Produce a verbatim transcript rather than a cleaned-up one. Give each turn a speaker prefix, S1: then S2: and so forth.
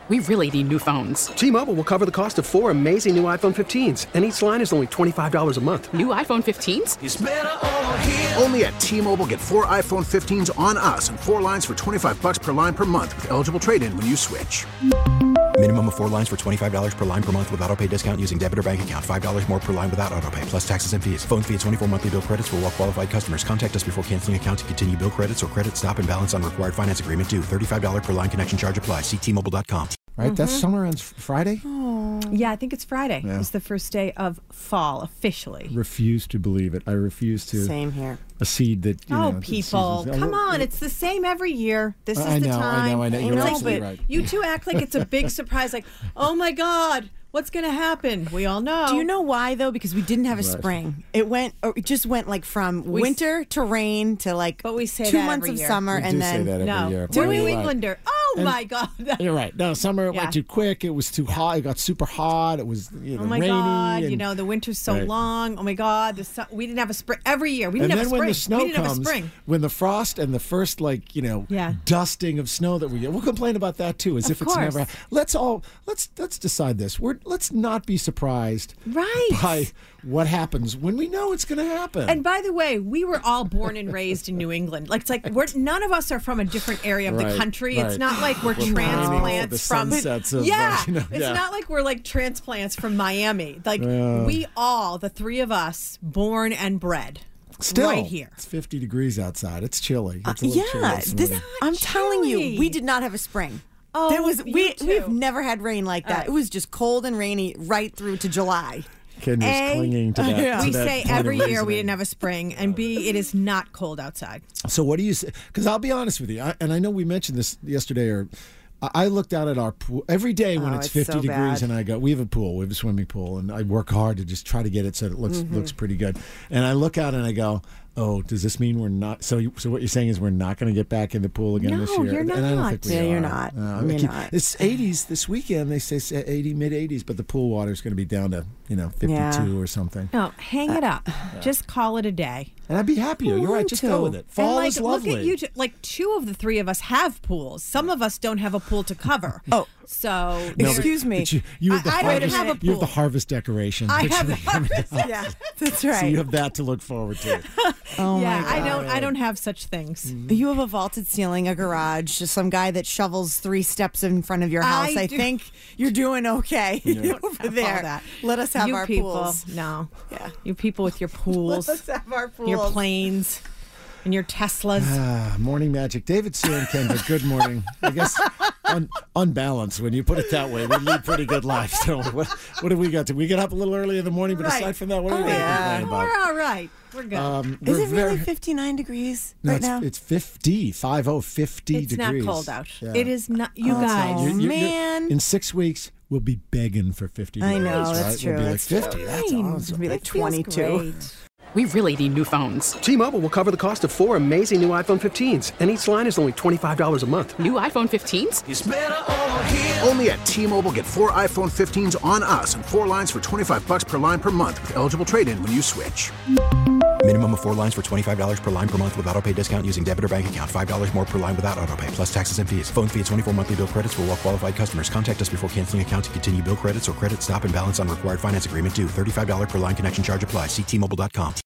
S1: We really need new phones.
S2: T-Mobile will cover the cost of four amazing new iPhone fifteens, and each line is only twenty-five dollars a month.
S1: New iPhone fifteens?
S3: It's better over here.
S4: Only at T-Mobile, get four iPhone fifteens on us and four lines for twenty-five dollars per line per month with eligible trade-in when you switch.
S5: Minimum of four lines for twenty-five dollars per line per month with autopay discount using debit or bank account. five dollars more per line without autopay, plus taxes and fees. Phone fee at twenty-four monthly bill credits for well-qualified customers. Contact us before canceling account to continue bill credits or credit stop and balance on required finance agreement due. thirty-five dollars per line connection charge applies. See T Mobile dot com.
S6: Right, mm-hmm. That's summer ends Friday?
S7: Oh. Yeah, I think it's Friday.
S6: Yeah.
S7: It's the first day of fall, officially.
S6: Refuse to believe it. I refuse to.
S7: Same here.
S6: A seed that, you
S7: oh,
S6: know.
S7: people, come on. It's the same every year. This is
S6: I
S7: the
S6: know,
S7: time.
S6: I know, I know. You're
S7: it's
S6: absolutely
S7: like,
S6: right.
S7: You two act like it's a big surprise, like, oh, my God. What's going to happen? We all know.
S8: Do you know why, though? Because we didn't have a
S6: Right.
S8: spring. It went, or it just went like from
S7: We
S8: winter to rain to like
S7: But we say
S8: two
S7: that
S8: months
S7: every
S8: of
S7: year.
S8: summer,
S6: We
S8: and
S6: do
S8: then
S6: say that every
S7: No.
S6: year.
S7: We're
S6: But
S7: New
S6: you're right.
S7: Englander. Oh,
S6: And-
S7: my God.
S6: You're right. No, summer it
S7: Yeah.
S6: went too quick. It was too hot. It got super hot. It was, you know,
S7: Oh, my
S6: rainy.
S7: God.
S6: and-
S7: You know, the winter's so
S6: Right.
S7: long. Oh, my God. The su- we didn't have a spring. Every year. We
S6: and
S7: didn't
S6: then
S7: have a
S6: when
S7: spring.
S6: the snow
S7: we didn't
S6: comes,
S7: have a spring.
S6: when the frost and the first, like, you know,
S7: Yeah.
S6: dusting of snow that we get, we'll complain about that too, as
S7: Of
S6: if it's
S7: course.
S6: never. Let's all let's let's decide this. We're let's not be surprised
S7: Right.
S6: by what happens when we know it's going to happen.
S7: And by the way, we were all born and raised in New England. Like it's like we're none of us are from a different area of
S6: Right,
S7: the country.
S6: right.
S7: It's not like we're,
S6: We're
S7: transplants
S6: the
S7: from
S6: sunsets of, uh,
S7: yeah.
S6: you know,
S7: it's
S6: yeah.
S7: not like we're like transplants from Miami. Like
S6: Yeah.
S7: we all, the three of us, born and bred.
S6: Still,
S7: right here.
S6: it's fifty degrees outside. It's chilly. It's a little chilly
S8: yeah,
S6: this
S8: this,
S6: morning.
S8: I'm telling
S7: chilly.
S8: you, we did not have a spring.
S7: Oh,
S8: there was
S7: you
S8: we
S7: too.
S8: we've never had rain like that.
S7: Uh,
S8: it was just cold and rainy right through to July.
S6: Kendra's
S7: A,
S6: clinging to that.
S8: yeah.
S6: to
S7: We
S6: that
S7: say
S6: point of
S7: every year we
S6: reasoning.
S7: didn't have a spring, and B, it is not cold outside.
S6: So what do you say? Because I'll be honest with you, I, and I know we mentioned this yesterday, or I I looked out at our pool every day when
S8: Oh,
S6: it's
S8: it's
S6: fifty
S8: so
S6: degrees,
S8: bad.
S6: and I go, we have a pool, we have a swimming pool, and I work hard to just try to get it so that it looks
S8: Mm-hmm.
S6: looks pretty good. And I look out and I go, oh, does this mean we're not? So, you, so what you're saying is we're not going to get back in the pool again
S7: No,
S6: this year?
S7: you're
S6: And I don't
S7: not.
S6: think we
S8: Yeah,
S6: are.
S8: you're not.
S6: No, I
S8: You're
S6: mean,
S8: not.
S6: It's eighties this weekend. They say eighty, mid eighties, but the pool water is going to be down to you know fifty-two
S8: Yeah.
S6: or something.
S7: No, hang it up. Just call it a day.
S6: And I'd be happier. You're right. Just go
S8: too.
S6: with it. Fall
S7: and like,
S6: is lovely.
S7: Look at you. Two, like two of the three of us have pools. Some of us don't have a pool to cover.
S8: Oh.
S7: so
S6: No, but-
S8: Excuse me.
S6: but you, you have the
S7: I- I don't
S6: harvest,
S7: have a
S6: You have the
S7: pool.
S6: harvest decoration.
S7: I
S6: which
S7: have
S6: we-
S7: the harvest.
S8: yeah, that's
S6: So
S8: right.
S6: you have that to look forward to.
S8: oh
S7: yeah,
S8: my
S7: I
S8: God.
S7: don't. I don't have such things.
S8: You have a vaulted ceiling, a garage, just some guy that shovels three steps in front of your house.
S7: I
S8: I,
S7: do.
S8: think you're doing okay over
S7: Have all
S8: there.
S7: that.
S8: Let us have
S7: you
S8: our
S7: people,
S8: pools.
S7: no.
S8: Yeah.
S7: You people with your
S8: Let
S7: pools,
S8: us have our pools.
S7: your planes, and your Teslas.
S6: Ah, morning magic. David, Sue, and Kendra, good morning. I guess un- unbalanced when you put it that way. We lead pretty good lives. So what, what do we got? Did we get up a little early in the morning? But
S7: Right.
S6: aside from that, what are
S8: Oh,
S6: we
S8: yeah.
S6: complaining
S7: We're
S6: about?
S7: all right. We're good.
S6: Um,
S8: Is
S6: we're
S8: it really
S6: very-
S8: fifty-nine degrees
S6: No,
S8: right
S6: it's,
S8: now?
S6: it's fifty, five oh, fifty
S7: it's
S6: degrees.
S7: not cold out.
S6: Yeah.
S7: It is not. You
S8: Oh,
S7: guys.
S6: You- you- you-
S8: man.
S6: In six weeks, we'll be begging for fifty
S8: I
S6: degrees.
S8: know,
S6: right?
S8: that's true,
S6: We'll be
S8: that's
S6: like
S8: true.
S6: fifty. That's
S7: Fine.
S6: awesome.
S8: It'll be like
S7: It feels
S8: twenty-two.
S7: great.
S1: We really need new phones.
S2: T-Mobile will cover the cost of four amazing new iPhone fifteens, and each line is only twenty-five dollars a month.
S1: New iPhone fifteens?
S3: It's better over here.
S4: Only at T-Mobile, get four iPhone fifteens on us and four lines for twenty-five dollars per line per month with eligible trade-in when you switch.
S5: Minimum of four lines for twenty-five dollars per line per month with autopay discount using debit or bank account. five dollars more per line without autopay, plus taxes and fees. Phone fee at twenty-four monthly bill credits for well-qualified customers. Contact us before canceling account to continue bill credits or credit stop and balance on required finance agreement due. thirty-five dollars per line connection charge applies. See T Mobile dot com.